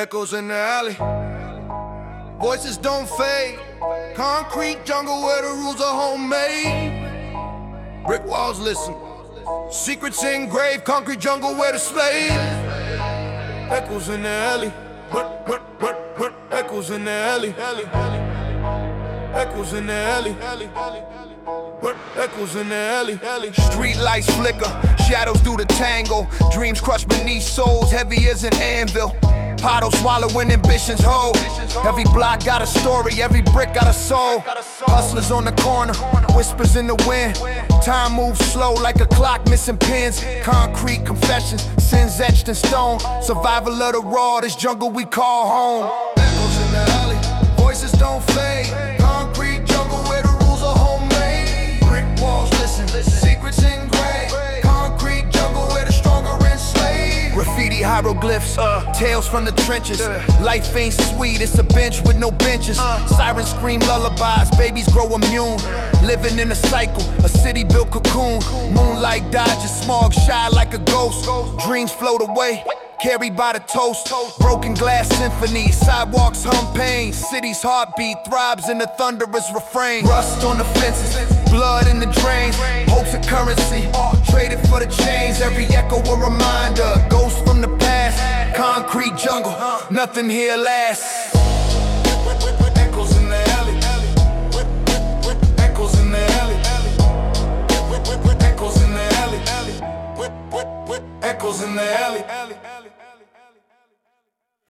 Echoes in the alley, voices don't fade. Concrete jungle where the rules are homemade. Brick walls listen, secrets engraved. Concrete jungle where the slave. Echoes in the alley, echoes in the alley, echoes in the alley, echoes in the alley. Street lights flicker, shadows do the tango. Dreams crushed beneath souls, heavy as an anvil. Pottle swallowing ambitions whole. Every block got a story, every brick got a soul. Hustlers on the corner, whispers in the wind. Time moves slow like a clock missing pins. Concrete confessions, sins etched in stone. Survival of the raw, this jungle we call home. Echoes in the alley, voices don't fade. Concrete jungle where the rules are homemade. Brick walls listen, secrets engraved. Concrete jungle where the strong are enslaved. Graffiti hieroglyphs, tales from the trenches. Life ain't sweet, it's a bench with no benches. Sirens scream lullabies, babies grow immune. Living in a cycle, a city built cocoon. Moonlight dodges, smog shy like a ghost. Dreams float away, carried by the toast. Broken glass symphony, sidewalks hum pain. City's heartbeat throbs in the thunderous refrain. Rust on the fences, blood in the drains. Hopes of currency, traded for the chains. Every echo a reminder, ghosts from the past. Concrete jungle, nothing here lasts.